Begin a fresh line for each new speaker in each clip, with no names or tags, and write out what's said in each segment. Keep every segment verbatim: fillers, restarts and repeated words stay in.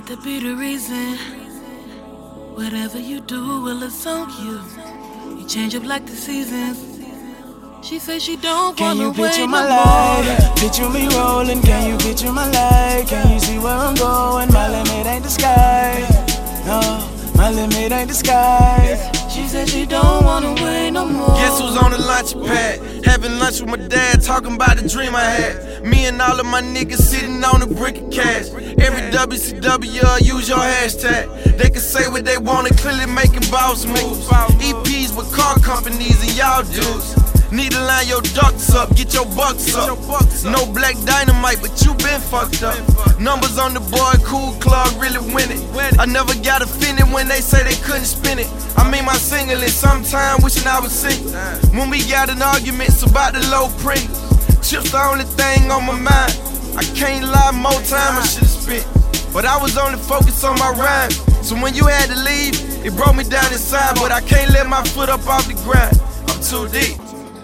Let that be the reason. Whatever you do, well, it's on you. You change up like the seasons. She says she don't
Can
wanna
you
wait
picture
no
my
more.
life? Picture me rolling, can you picture my life? Can you see where I'm going? My limit ain't the sky. No, my limit ain't the sky.
She said she don't wanna wait no more.
Guess who's on the lunch pad? Having lunch with my dad, talking about the dream I had. Me and all of my niggas sitting on a brick of cash. Every W C W, uh, use your hashtag. They can say what they want and clearly making boss moves. E Ps with car companies and y'all dudes. Need to line your ducks up, get your bucks up. No black dynamite, but you been fucked up. Numbers on the board, cool club, really win it. I never got offended when they say they couldn't spin it. I mean my single and sometime wishing I was single. When we got in arguments about the low print. Chips the only thing on my mind. I can't lie, more time I should've spent. But I was only focused on my rhyme. So when you had to leave, it brought me down inside. But I can't let my foot up off the grind. I'm too deep.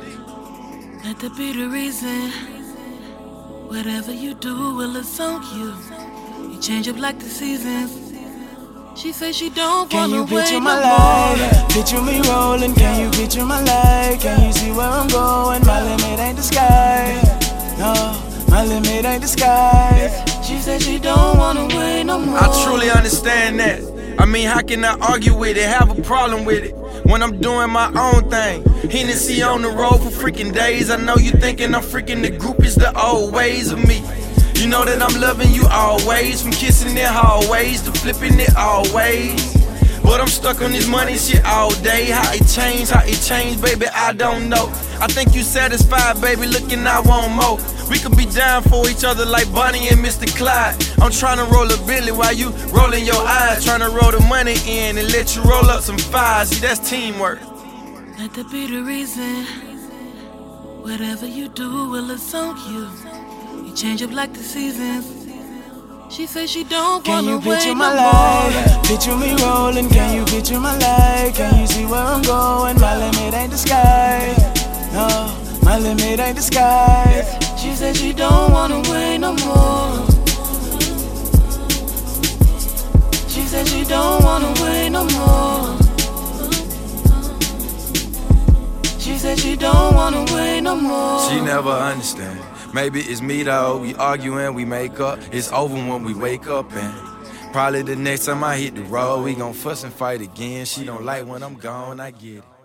Let that be the reason. Whatever you do, well, it's on you. You change up like the seasons. She says she don't
Can
wanna
you
wait
picture
no
my
more.
life? Picture me rolling, can you picture my life? Can you see where I'm going? My limit ain't the sky. No, my limit ain't the sky.
She said she don't wanna wait no more.
I truly understand that. I mean, how can I argue with it, have a problem with it, when I'm doing my own thing? Hennessy on the road for freaking days. I know you thinking I'm freaking the groupies, the old ways of me. You know that I'm loving you always, from kissing in hallways to flipping it always. But I'm stuck on this money shit all day. How it changed, how it changed, baby, I don't know. I think you satisfied, baby, looking I want more. We could be down for each other like Bonnie and Mister Clyde. I'm trying to roll a Billy while you rolling your eyes, trying to roll the money in and let you roll up some fives. See, that's teamwork.
Let that be the reason. Whatever you do, well, it's on you. You change up like the seasons. She says she don't
Can
wanna
you
wait
picture
no
my
more.
life? Picture me rolling, can you picture my life? Can you see where I'm going? My limit ain't the sky. No, my limit ain't the sky.
She said she don't wanna wait no more. She said she don't wanna wait no more. She said she don't wanna wait no more.
She never understand. Maybe it's me though, we arguing, we make up. It's over when we wake up and probably the next time I hit the road, we gon' fuss and fight again. She don't like when I'm gone, I get it.